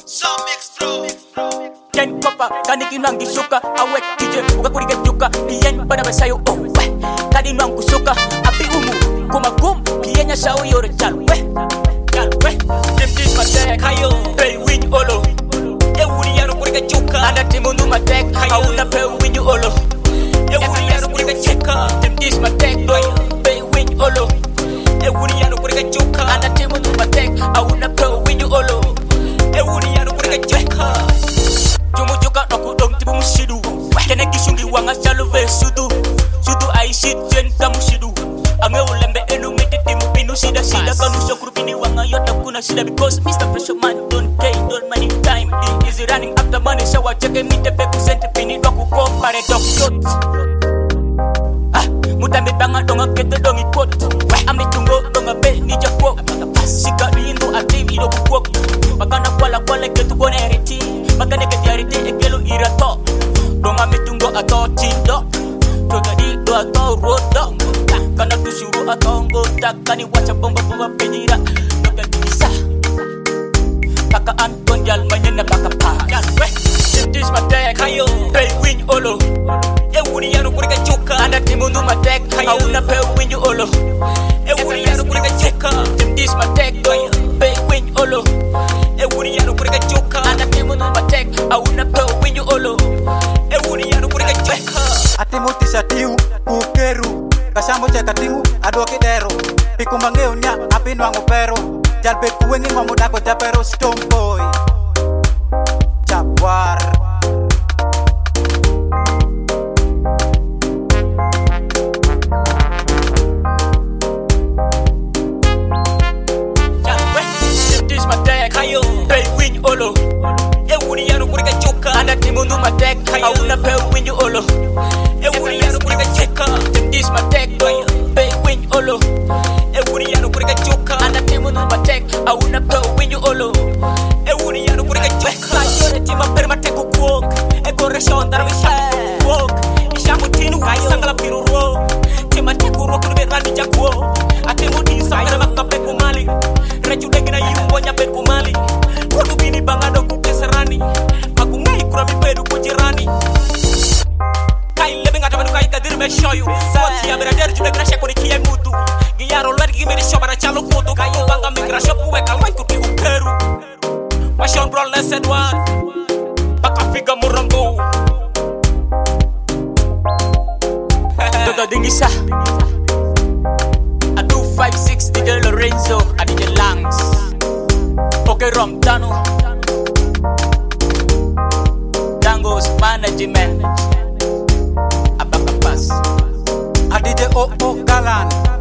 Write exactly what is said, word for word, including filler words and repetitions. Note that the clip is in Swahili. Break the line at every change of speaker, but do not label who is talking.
Some X-Flow
Yen papa, kani kinangi suka awek D J, uga kurige juka Bien pada basayo, oh weh Kani nangu suka, api umu Kumagum, pienya sao yore jal weh Jal weh Dem dis matek, hayo Pay win olo E wuri yaro kurige juka Ana timundu matek, hauna pay win olo E wuri yaro kurige cheka Dem dis matek, doyo Pay win olo E wuri yaro kurige juka Ana timundu matek, hauna pay win olo E wuri yaro kurige cheka Jumu juga noku dong tibu musidu Kene gisungi wanga salove sudu Sudu aisit jenta musidu Ange ulembe enu miti timu pinu sida sida Kanu sokurupini wanga yota kuna sida Because Mister Pressure Man don't pay don't money time He is running after money so I check mite peku sente pini doku kopare dok shot Ah, mutambe banga donga kete dongi kot Ami tungo donga be ni jakwo Sika ni indu ativi doku kwok Magana kwala kwala ketu kone eriti Magane ke diarite ekelo irato Donga mitungo ato tindo Toga di do ato rodo Kana tusuru ato ngota Kani wacha bomba bomba penira Toga bisa Kaka Anton jal manyena baka pa Jal weh This matek hayo Pay win olo E wuri yaro kurika chuka Ana timundu matek Hauna pay win olo E wuri yaro kurika chuka This matek doyo Pay win olo E wuri yaro kurika chuka Ana timundu matek Hauna pay win olo E wuri yaro kurika chuka
Atimu tisatiu kukeru Kasamo ceka tingu ado kidero Piku mangeo nya apinu angu pero Jalbet kuwengi mamudako japero stomboy Jaguar
This matek hayo Pay win olo E wuri yaro kurika chuka Ana timundu matek Hauna pay win olo E wuri yaro kurika chuka This matek doyo Pay win olo E wuri yaro kurika chuka Ana timundu matek Hauna pay win olo E wuri yaro kurika chuka Yore tima perma teko kuok E correction dara wishamu kuok Ishamu tinu Isangala piru ro Tima teko ro kunu berani jakuo Atimu disa Perma kapeku mali Reju degina yumbo nyapeku mali Kudu bini bangado kukeserani Maku ngai kura bipedu kujirani Kai lebe ngata manu kai kadir me show you Soti ya berader jube grasha kuni kiye mutu Giyaro lwergi gimeni show bara chalo kutu Kayu banga migra shop uwe kalwai kuki ukeru Washon bro let's set one Baka figa murambu Toto dingisa A two five six D J Lorenzo A D J Langs Okay Rom Tano Dango's management Abaka Pass
A D J O O Galan